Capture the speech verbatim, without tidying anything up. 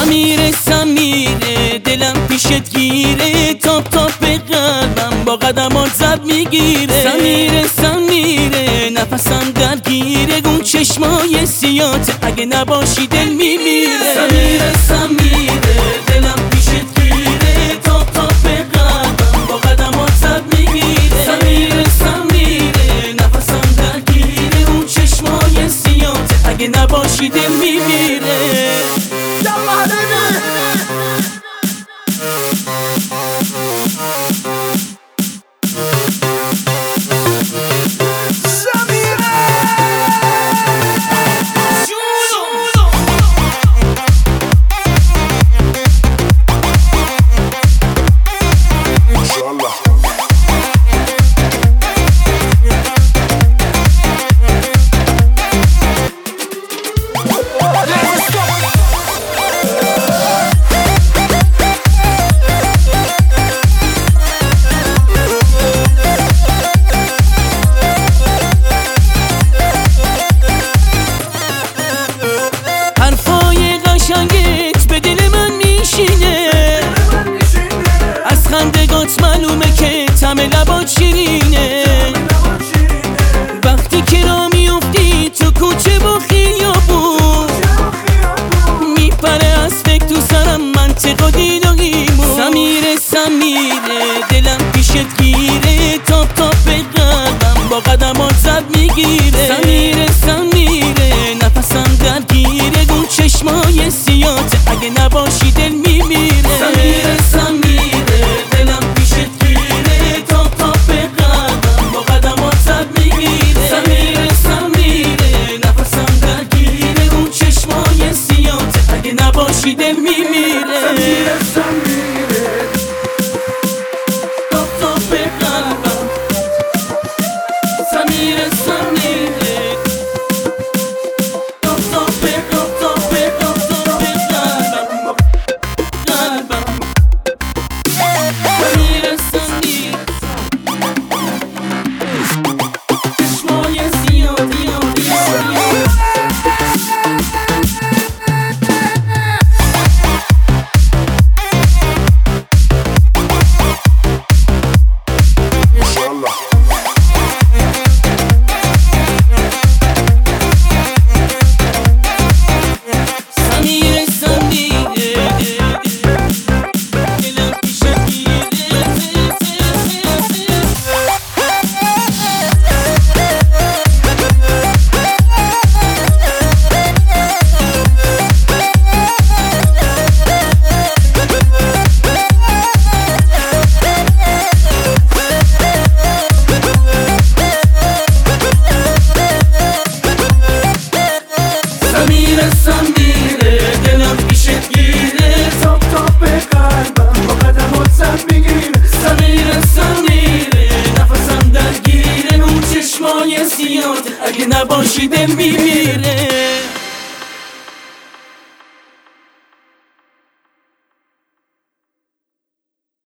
سمیره سمیره دلم پیشت گیره، تاپ تاپ قلبم با قدمات زد میگیره. سمیره سمیره نفسم درگیره، اون چشمای سیاته اگه نباشی دل میمیره. سمیره سمیره دلم پیشت گیره، تاپ تاپ قلبم با قدمات زد میگیره. سمیره سمیره نفسم درگیره، اون چشمای سیاته اگه نباشی دل میمیره. به دل من میشینه، از خندگات معلومه که طعم لبات شیرینه. وقتی که را میفتی تو کوچه و خیابون، میپره از فکر تو سرم منطق و دین و ایمون. سمیره سمیره دلم پیشت گیره، تاپ تاپ قلبم با قدمات زد میگیره. سمیره سمیره نفسم درگیره، گون چشمای سیاته اگه نباشی دل میمیره. سمیره سمیره دلم پیشت گیره، تاپ تاپ قلبم با قدمات زد میگیره. سمیره سمیره نفسم درگیره، اون چشمای سیاته اگه نباشی دل میمیره. سمیره سمیره تاپ تاپ قلبم، سمیره سمیره تاپ تاپ تاپ تاپ تاپ تاپ قلبم قلبم. سمیره سمیره چشمای سیاتی سمیره سمیره دلم پیشت گیره، تاپ تاپ قلبم با قدمات زد میگیره. سمیره سمیره نفسم درگیره، اون چشمای سیاته اگه نباشی دل میمیره.